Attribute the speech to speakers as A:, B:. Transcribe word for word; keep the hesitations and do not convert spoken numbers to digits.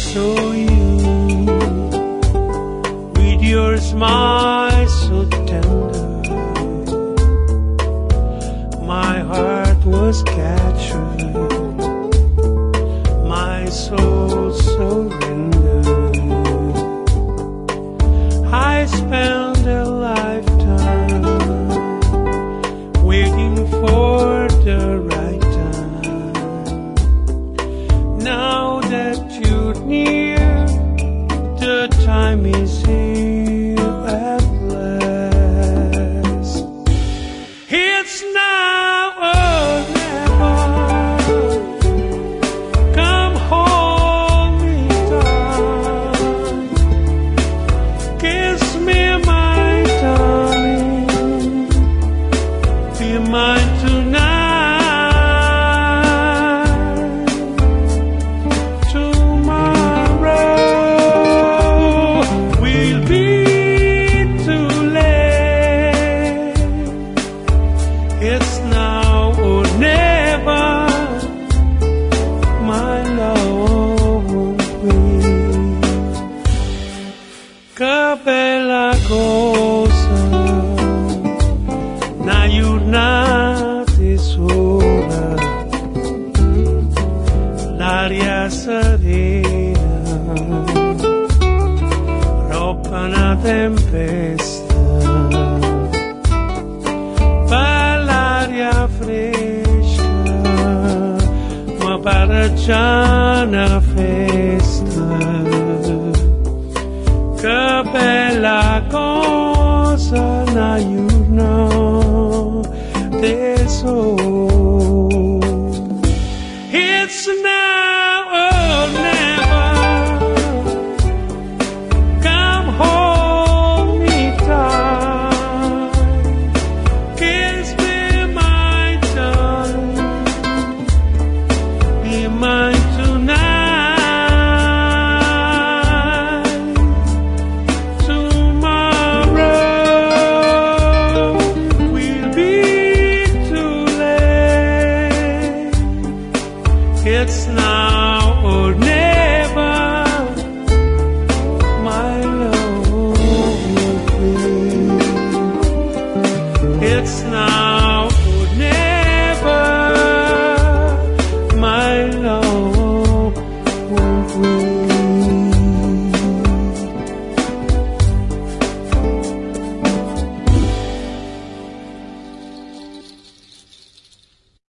A: saw you with your smile so tender. My heart was captured, my soul surrendered. I spent a lifetime waiting for the right time. Now that you're near, the time is here at last. It's now or never. Come hold me tight, kiss me, my darling, be mine tonight. It's now or never, my love won't wait. Que bella cosa, na giornata sola, l'aria serena, roba una tempesta. Fresca, ma para già una festa. Che bella